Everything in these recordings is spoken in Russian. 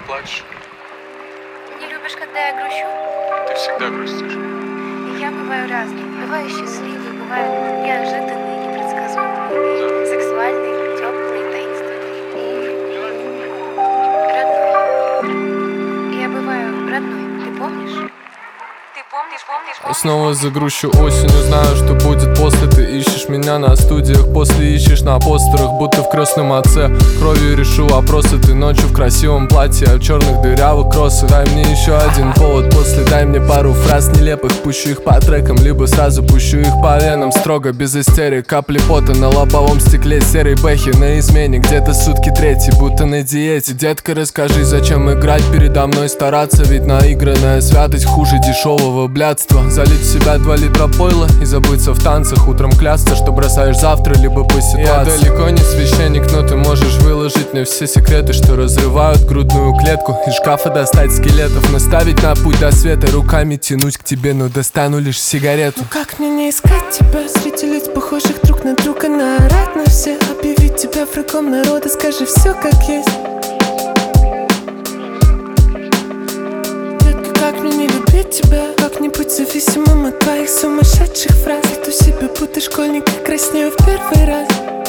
плачешь? Не любишь, когда я грущу? Ты всегда грустишь. Я бываю разной. Бываю счастливой, бываю неожиданной, непредсказуемой, сексуальной, теплой, таинственной и родной. Я бываю родной, ты помнишь? И снова загрущу осенью, знаю, что будет после. Ты ищешь меня на студиях, после ищешь на постерах, будто в крестном отце. Кровью решу вопросы, ты ночью в красивом платье, а в черных дырявых кроссах. Дай мне еще один повод после, дай мне пару фраз нелепых. Пущу их по трекам, либо сразу пущу их по венам. Строго, без истерик, капли пота на лобовом стекле. Серой бэхи на измене, где-то сутки третий, будто на диете. Детка, расскажи, зачем играть передо мной, стараться, ведь наигранная святость хуже дешевого блядства. Залить в себя 2 литра пойла и забыться в танцах. Утром клясться, что бросаешь завтра, либо по ситуации. Я далеко не священник, но ты можешь выложить мне все секреты, что разрывают грудную клетку. Из шкафа достать скелетов, наставить на путь до света, руками тянуть к тебе, но достану лишь сигарету. Ну как мне не искать тебя среди лиц, похожих друг на друга, наорать на все, объявить тебя врагом народа, скажи все как есть. Детка, как мне не любить тебя, как не быть зависимым от твоих сумасшедших фраз. Иду себе, будто школьник, и краснею в первый раз.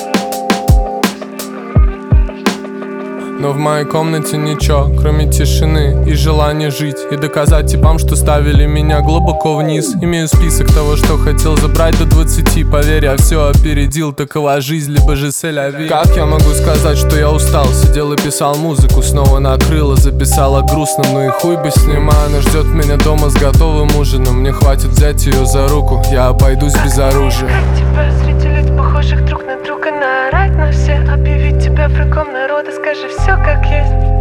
Но в моей комнате ничего, кроме тишины и желания жить и доказать типам, что ставили меня глубоко вниз. Имею список того, что хотел забрать до 20. Поверь, я все опередил, такова жизнь, либо же сель-ля-ви. Как я могу сказать, что я устал? Сидел и писал музыку, снова накрыло, записала грустно, ну и хуй бы с ним. Она ждет меня дома с готовым ужином. Мне хватит взять ее за руку, я обойдусь без оружия. Как тебя среди лиц, похожих друг на друга, наорать на все, объявить тебя врагом народа, скажи все как есть.